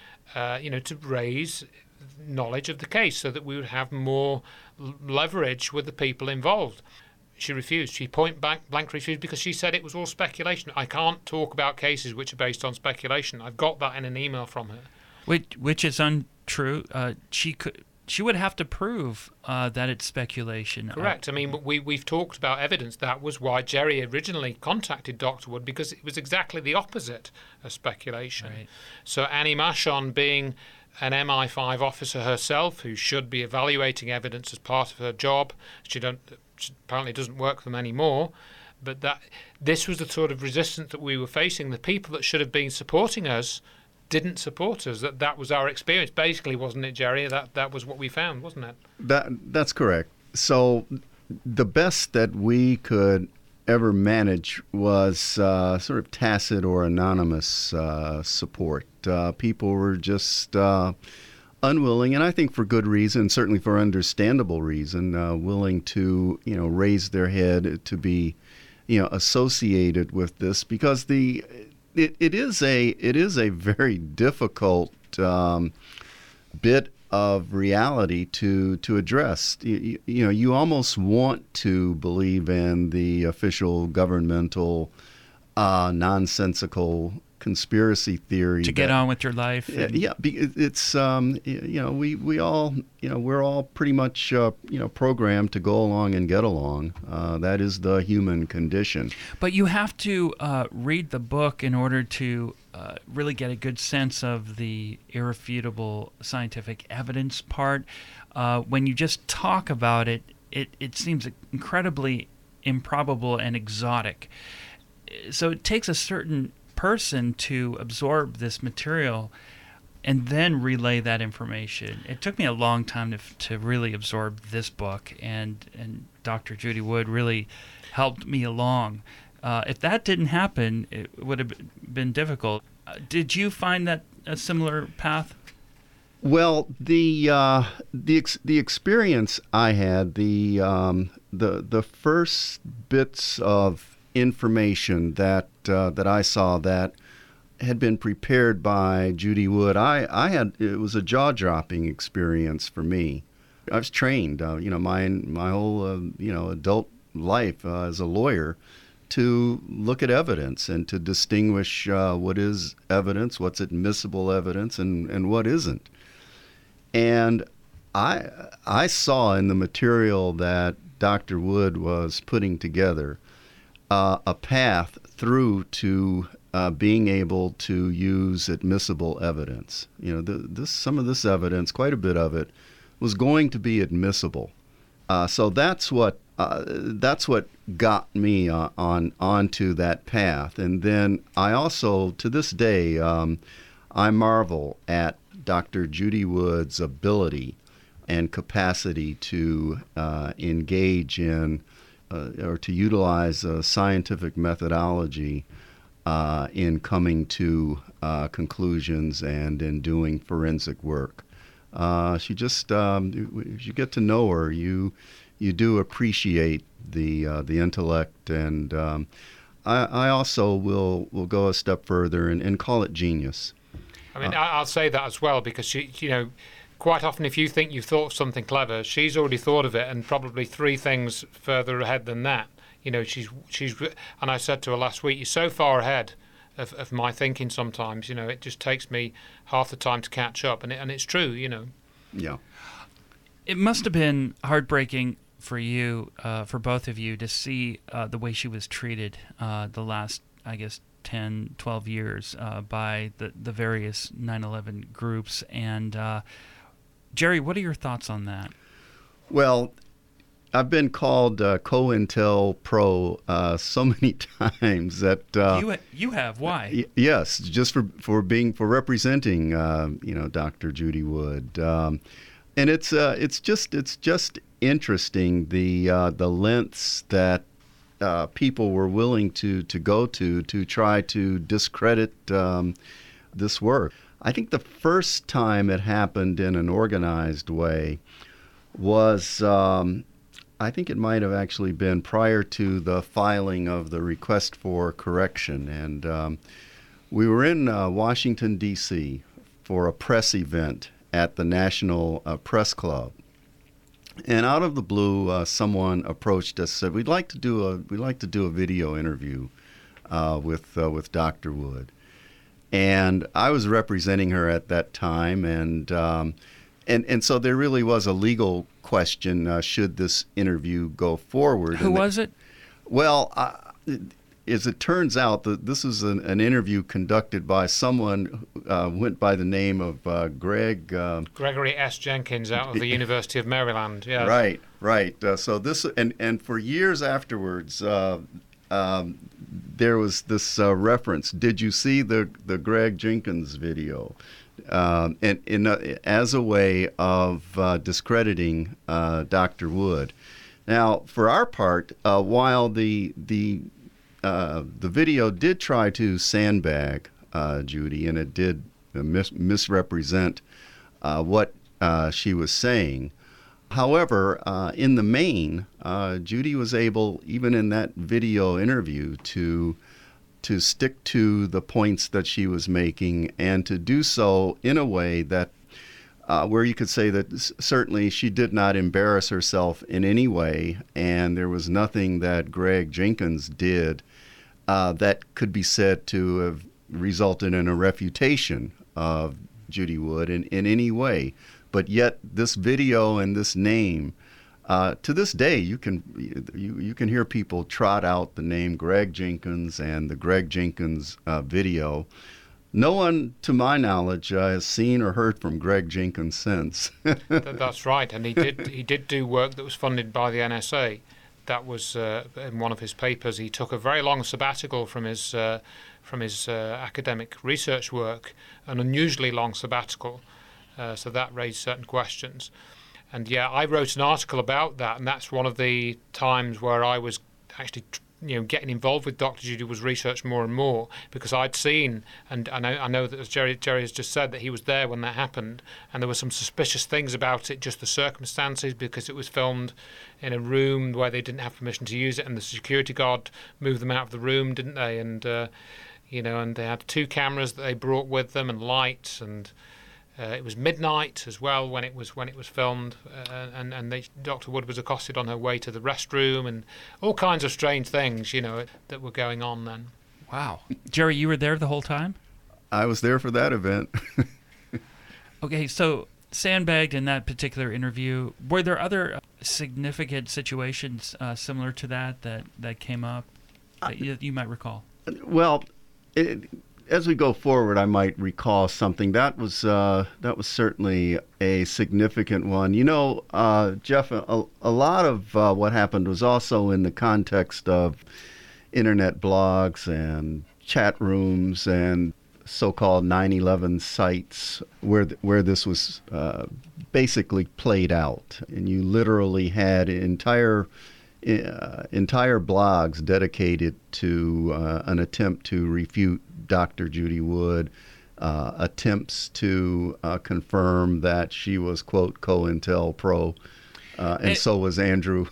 uh, you know, to raise knowledge of the case so that we would have more l- leverage with the people involved. She refused. She point blank, blank refused because she said it was all speculation. I can't talk about cases which are based on speculation. I've got that in an email from her. Which, which is untrue. Uh, she could... She would have to prove uh, that it's speculation. Correct. I mean, we, we've talked about evidence. That was why Jerry originally contacted Doctor Wood, because it was exactly the opposite of speculation. Right. So Annie Machon, being an M I five officer herself, who should be evaluating evidence as part of her job, she, don't, she apparently doesn't work for them anymore, but that this was the sort of resistance that we were facing. The people that should have been supporting us didn't support us. That that was our experience, basically, wasn't it, Jerry? That that was what we found, wasn't it? That that's correct. So the best that we could ever manage was uh, sort of tacit or anonymous uh, support. Uh, people were just uh, unwilling, and I think for good reason, certainly for understandable reason, uh, willing to you know raise their head to be you know associated with this, because the It, it is a it is a very difficult um, bit of reality to to address. You, you know, you almost want to believe in the official governmental uh, nonsensical conspiracy theory to get that, on with your life. Yeah, and- yeah. be- It's um, you know, we, we all you know we're all pretty much uh, you know programmed to go along and get along. Uh, that is the human condition. But you have to uh, read the book in order to uh, really get a good sense of the irrefutable scientific evidence part. Uh, when you just talk about it, it, it seems incredibly improbable and exotic. So it takes a certain person to absorb this material and then relay that information. It took me a long time to to really absorb this book, and, and Doctor Judy Wood really helped me along. Uh, if that didn't happen, it would have been difficult. Uh, did you find that a similar path? Well, the uh, the ex- the experience I had, the um, the the first bits of information that uh, that I saw that had been prepared by Judy Wood, I, I had it was a jaw-dropping experience for me. I was trained, uh, you know, my my whole uh, you know adult life uh, as a lawyer to look at evidence and to distinguish uh, what is evidence, what's admissible evidence, and, and what isn't. And I I saw in the material that Doctor Wood was putting together uh, a path through to uh, being able to use admissible evidence. You know, the, this some of this evidence, quite a bit of it, was going to be admissible. Uh, so that's what uh, that's what got me uh, on onto that path. And then I also, to this day, um, I marvel at Doctor Judy Wood's ability and capacity to uh, engage in uh, or to utilize a scientific methodology uh, in coming to uh, conclusions and in doing forensic work. Uh, she just, um, as you get to know her, you you do appreciate the uh, the intellect, and um, I, I also will will go a step further and, and call it genius. I mean, uh, I'll say that as well, because she, you know, quite often if you think you've thought of something clever, she's already thought of it, and probably three things further ahead than that. You know, she's she's, and I said to her last week, you're so far ahead of, of my thinking. Sometimes, you know, it just takes me half the time to catch up, and it, and it's true, you know. Yeah. It must have been heartbreaking for you, uh, for both of you, to see uh, the way she was treated uh, the last, I guess, ten, twelve years uh, by the, the various nine eleven groups. And uh, Jerry, what are your thoughts on that? Well, I've been called uh, COINTELPRO uh, so many times that uh, you you have why? Y- yes, just for for being for representing uh, you know Doctor Judy Wood, um, and it's uh, it's just it's just interesting the uh, the lengths that uh, people were willing to to go to to try to discredit um, this work. I think the first time it happened in an organized way was. Um, I think it might have actually been prior to the filing of the request for correction. And um, we were in uh, Washington, D C for a press event at the National uh, Press Club. And out of the blue, uh, someone approached us, said, we'd like to do a, we'd like to do a video interview uh, with, uh, with Doctor Wood. And I was representing her at that time, and um, And and so there really was a legal question, uh, should this interview go forward? Who and was it? Well, uh, as it turns out, the, this is an, an interview conducted by someone who uh, went by the name of uh, Greg... Uh, Gregory S. Jenkins out of the University of Maryland, yeah. Right, right. Uh, so this, and, and for years afterwards, uh, um, there was this uh, reference, did you see the, the Greg Jenkins video? Um, and in, uh, as a way of uh, discrediting uh, Doctor Wood. Now, for our part, uh, while the the uh, the video did try to sandbag uh, Judy, and it did mis- misrepresent uh, what uh, she was saying, however, uh, in the main, uh, Judy was able, even in that video interview, to to stick to the points that she was making, and to do so in a way that uh, where you could say that s- certainly she did not embarrass herself in any way, and there was nothing that Greg Jenkins did uh, that could be said to have resulted in a refutation of Judy Wood in, in any way. But yet this video and this name, Uh, to this day, you can you, you can hear people trot out the name Greg Jenkins and the Greg Jenkins uh, video no one, to my knowledge, uh, has seen or heard from Greg Jenkins since. Th- That's right, and he did he did do work that was funded by the N S A. That was uh, in one of his papers. He took a very long sabbatical from his uh, from his uh, academic research work, an unusually long sabbatical. Uh, so that raised certain questions. And yeah, I wrote an article about that, and that's one of the times where I was actually, you know, getting involved with Doctor Judy was research more and more, because I'd seen, and I know, I know that as Jerry, Jerry has just said, that he was there when that happened, and there were some suspicious things about it, just the circumstances, because it was filmed in a room where they didn't have permission to use it, and the security guard moved them out of the room, didn't they? And uh, you know, and they had two cameras that they brought with them, and lights, and Uh, it was midnight as well when it was when it was filmed, uh, and and they, Doctor Wood was accosted on her way to the restroom, and all kinds of strange things, you know, that were going on then. Wow, Jerry, you were there the whole time? I was there for that event. Okay, so sandbagged in that particular interview. Were there other significant situations uh, similar to that that that came up that you, you might recall? Well, it, as we go forward, I might recall something that was uh, that was certainly a significant one. You know, uh, Jeff, a, a lot of uh, what happened was also in the context of internet blogs and chat rooms and so-called nine eleven sites where th- where this was uh, basically played out, and you literally had entire uh, entire blogs dedicated to uh, an attempt to refute Doctor Judy Wood, uh, attempts to uh, confirm that she was, quote, COINTELPRO, uh, and it, so was Andrew.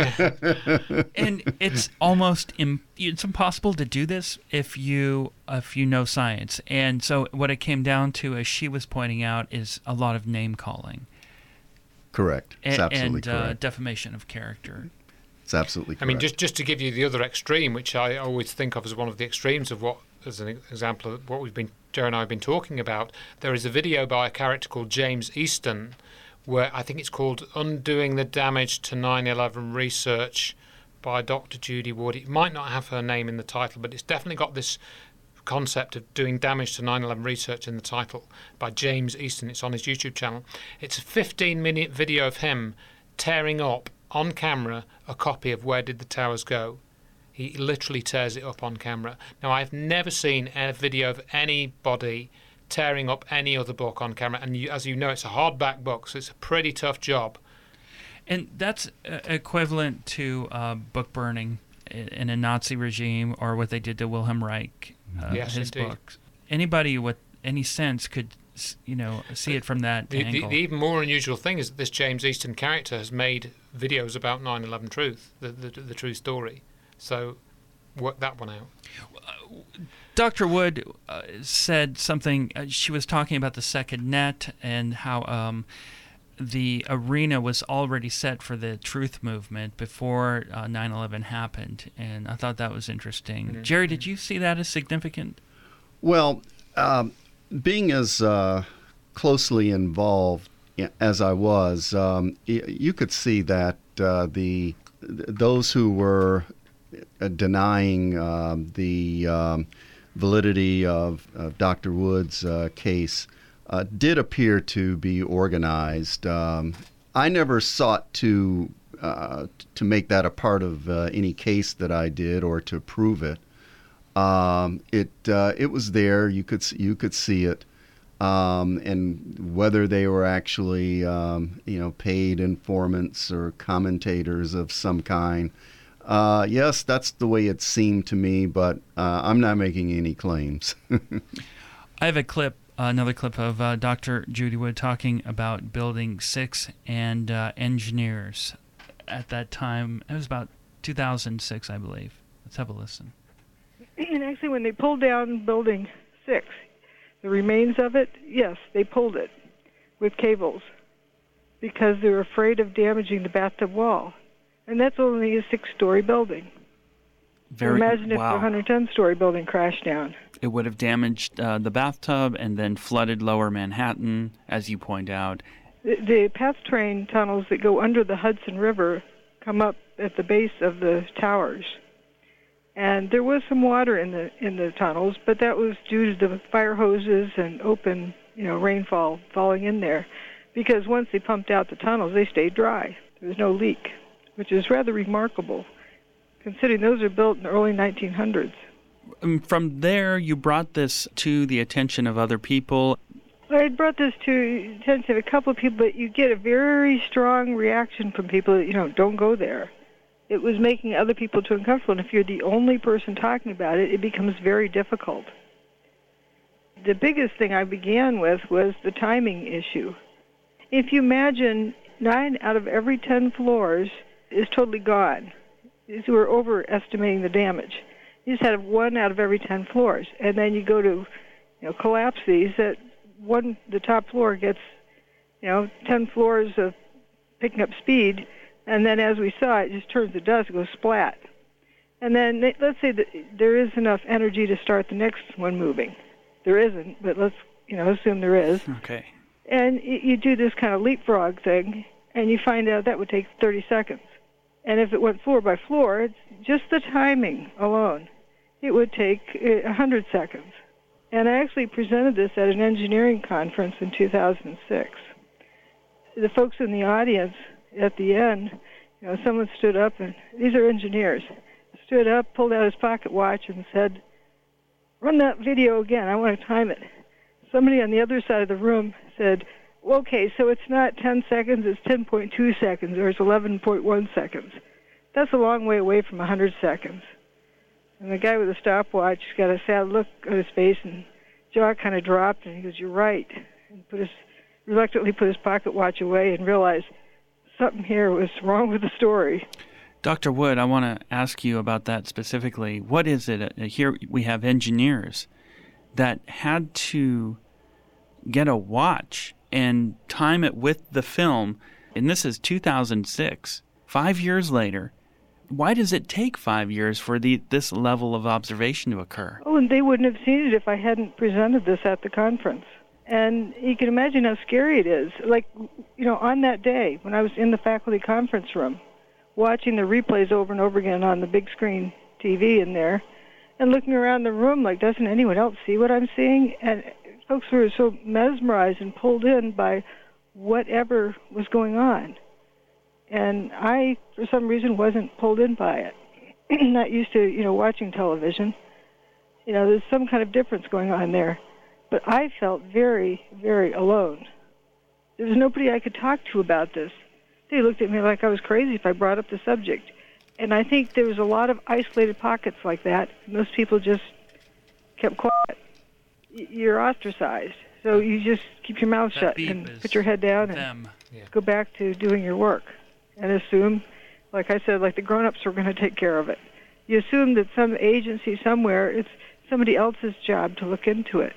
And it's almost Im- it's impossible to do this if you if you know science. And so what it came down to, as she was pointing out, is a lot of name calling. Correct. It's and, absolutely and, correct. Uh, defamation of character. It's absolutely correct. I mean, just just to give you the other extreme, which I always think of as one of the extremes of what, as an example of what we've been, Jerry and I have been talking about, there is a video by a character called James Easton, where I think it's called Undoing the Damage to nine eleven Research by Doctor Judy Wood. It might not have her name in the title, but it's definitely got this concept of doing damage to nine eleven research in the title, by James Easton. It's on his YouTube channel. It's a fifteen minute video of him tearing up on camera a copy of Where Did the Towers Go? He literally tears it up on camera. Now, I've never seen a video of anybody tearing up any other book on camera, and you, as you know, it's a hardback book, so it's a pretty tough job. And that's uh, equivalent to uh, book burning in, in a Nazi regime, or what they did to Wilhelm Reich, uh, yes, his indeed. books. Anybody with any sense could, you know, see it from that the, angle. The, the even more unusual thing is that this James Easton character has made videos about nine eleven Truth, the, the, the true story. So work that one out. Doctor Wood uh, said something. Uh, she was talking about the second net and how um, the arena was already set for the truth movement before uh, nine eleven happened, and I thought that was interesting. Mm-hmm. Jerry, did you see that as significant? Well, um, being as uh, closely involved as I was, um, you could see that uh, the those who were uh, denying um, the um, validity of, of Doctor Wood's uh, case uh, did appear to be organized. Um, I never sought to uh, to make that a part of uh, any case that I did or to prove it. Um, it uh, it was there. You could you could see it, um, and whether they were actually um, you know paid informants or commentators of some kind. Uh, yes, that's the way it seemed to me, but uh, I'm not making any claims. I have a clip, uh, another clip of uh, Doctor Judy Wood talking about Building six and uh, engineers at that time. It was about two thousand six, I believe. Let's have a listen. And actually, when they pulled down Building six, the remains of it, yes, they pulled it with cables because they were afraid of damaging the bathtub wall. And that's only a six-story building. Very, Imagine if wow. the one hundred ten story building crashed down. It would have damaged uh, the bathtub and then flooded lower Manhattan, as you point out. The, the PATH train tunnels that go under the Hudson River come up at the base of the towers. And there was some water in the in the tunnels, but that was due to the fire hoses and open, you know, rainfall falling in there. Because once they pumped out the tunnels, they stayed dry. There was no leak, which is rather remarkable, considering those are built in the early nineteen hundreds. From there, you brought this to the attention of other people. I had brought this to the attention of a couple of people, but you get a very strong reaction from people that, you know, don't go there. It was making other people too uncomfortable, and if you're the only person talking about it, it becomes very difficult. The biggest thing I began with was the timing issue. If you imagine nine out of every ten floors is totally gone. So we're overestimating the damage. You just have one out of every ten floors, and then you go to, you know, collapse these. That one, the top floor gets, you know, ten floors of picking up speed, and then as we saw, it just turns to dust, it goes splat. And then let's say that there is enough energy to start the next one moving. There isn't, but let's, you know, assume there is. Okay. And you do this kind of leapfrog thing, and you find out that would take thirty seconds. And if it went floor by floor, it's just the timing alone, it would take one hundred seconds. And I actually presented this at an engineering conference in two thousand six. The folks in the audience at the end, you know, someone stood up, and these are engineers, stood up, pulled out his pocket watch, and said, "Run that video again, I want to time it." Somebody on the other side of the room said, well, okay, so it's not ten seconds, it's ten point two seconds, or it's eleven point one seconds. That's a long way away from one hundred seconds. And the guy with the stopwatch got a sad look on his face, and jaw kind of dropped, and he goes, "You're right," and put his, reluctantly put his pocket watch away and realized something here was wrong with the story. Doctor Wood, I want to ask you about that specifically. What is it? Uh, here we have engineers that had to get a watch and time it with the film, and this is two thousand six, five years later. Why does it take five years for the this level of observation to occur? Oh, and they wouldn't have seen it if I hadn't presented this at the conference. And you can imagine how scary it is. Like, you know, on that day when I was in the faculty conference room, watching the replays over and over again on the big screen T V in there, and looking around the room like, doesn't anyone else see what I'm seeing? And folks were so mesmerized and pulled in by whatever was going on. And I, for some reason, wasn't pulled in by it. Not used to, you know, watching television. You know, there's some kind of difference going on there. But I felt very, very alone. There was nobody I could talk to about this. They looked at me like I was crazy if I brought up the subject. And I think there was a lot of isolated pockets like that. Most people just kept quiet. You're ostracized. So you just keep your mouth That shut beep and is put your head down and them. Yeah. go back to doing your work and assume, like I said, like the grown-ups are going to take care of it. You assume that some agency somewhere, it's somebody else's job to look into it.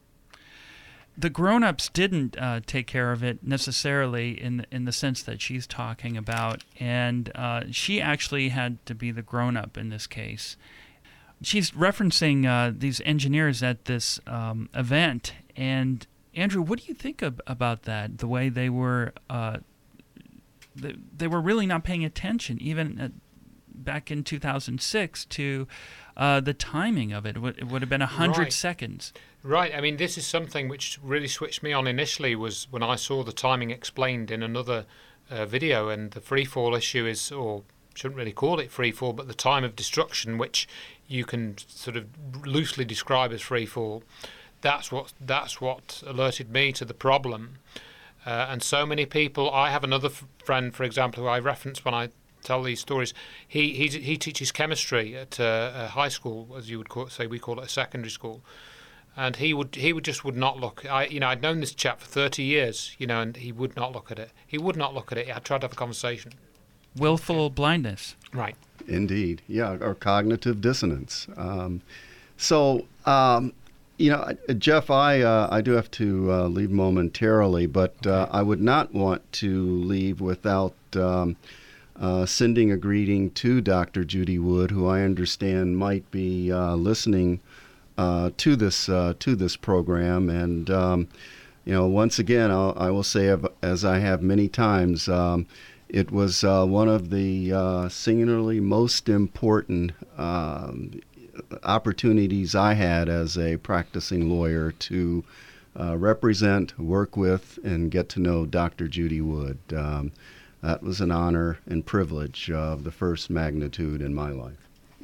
The grown-ups didn't uh, take care of it necessarily in the, in the sense that she's talking about, and uh, she actually had to be the grown-up in this case. She's referencing uh, these engineers at this um, event, and Andrew, what do you think of, about that? The way they were, uh, they, they were really not paying attention, even at, back in two thousand six, to uh, the timing of it. It would, it would have been a hundred Right. seconds. Right. I mean, this is something which really switched me on initially, was when I saw the timing explained in another uh, video, and the free fall issue is, or shouldn't really call it free fall, but the time of destruction, which you can sort of loosely describe as free fall. That's what that's what alerted me to the problem. Uh, and so many people. I have another f- friend, for example, who I reference when I tell these stories. He he he teaches chemistry at uh, a high school, as you would call it, say we call it a secondary school. And he would he would just would not look. I you know I'd known this chap for thirty years, you know, and he would not look at it. He would not look at it. I tried to have a conversation. Willful blindness. Right. Indeed, yeah, or cognitive dissonance. Um, so, um, you know, Jeff, I uh, I do have to uh, leave momentarily, but uh, I would not want to leave without um, uh, sending a greeting to Doctor Judy Wood, who I understand might be uh, listening uh, to this uh, to this program. And um, you know, once again, I'll, I will say, as I have many times. Um, it was uh, one of the uh, singularly most important um, opportunities I had as a practicing lawyer to uh, represent, work with, and get to know Doctor Judy Wood. Um, that was an honor and privilege of the first magnitude in my life.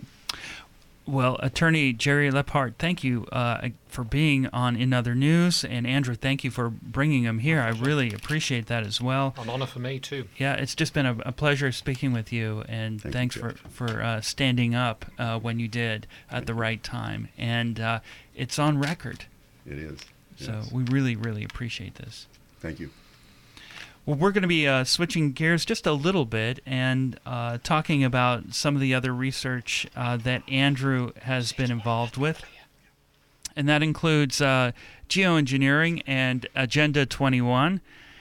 Well, Attorney Jerry Lephart, thank you uh, for being on In Other News, and Andrew, thank you for bringing him here. I really appreciate that as well. An honor for me, too. Yeah, it's just been a, a pleasure speaking with you, and Thank thanks you, for, for uh, standing up uh, when you did at Thank the you. right time. And uh, it's on record, It is. so Yes. we really, really appreciate this. Thank you. Well, we're going to be uh, switching gears just a little bit and uh, talking about some of the other research uh, that Andrew has been involved with. And that includes uh, geoengineering and Agenda twenty-one.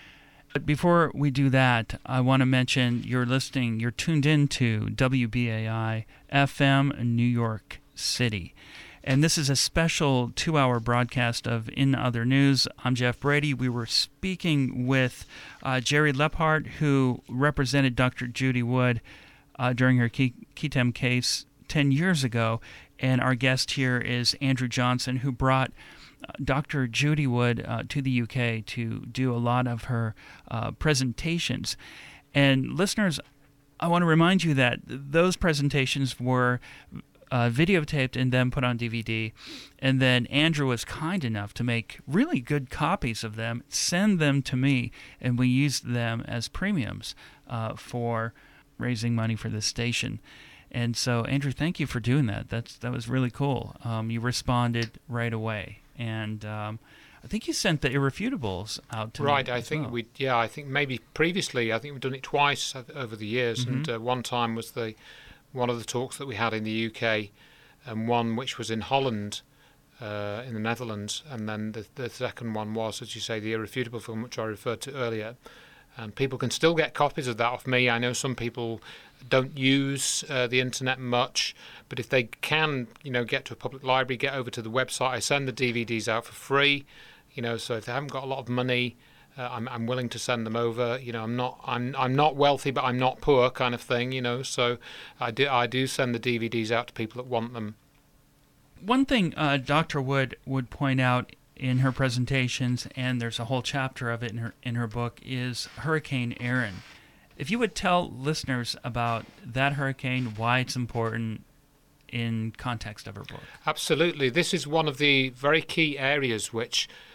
But before we do that, I want to mention you're listening, you're tuned in to W B A I F M New York City. And this is a special two-hour broadcast of In Other News. I'm Jeff Brady. We were speaking with uh, Jerry Lephart, who represented Doctor Judy Wood uh, during her Ketem case ten years ago. And our guest here is Andrew Johnson, who brought uh, Doctor Judy Wood uh, to the U K to do a lot of her uh, presentations. And listeners, I want to remind you that those presentations were Uh, videotaped and then put on D V D. And then Andrew was kind enough to make really good copies of them, send them to me, and we used them as premiums uh, for raising money for this station. And so, Andrew, thank you for doing that. That's That was really cool. Um, you responded right away. And um, I think you sent the Irrefutables out to Right, me I as think well. we, yeah, I think maybe previously, I think we've done it twice over the years, Mm-hmm. and uh, one time was the one of the talks that we had in the U K, and one which was in Holland, uh, in the Netherlands, and then the, the second one was, as you say, the Irrefutable film, which I referred to earlier. And people can still get copies of that off me. I know some people don't use uh, the internet much, but if they can, you know, get to a public library, get over to the website. I send the D V Ds out for free, you know, so if they haven't got a lot of money, Uh, I'm I'm willing to send them over. You know, I'm not I'm I'm not wealthy, but I'm not poor, kind of thing. You know, so I do I do send the D V Ds out to people that want them. One thing uh, Doctor Wood would point out in her presentations, and there's a whole chapter of it in her in her book, is Hurricane Erin. If you would tell listeners about that hurricane, why it's important in context of her book. Absolutely, this is one of the very key areas which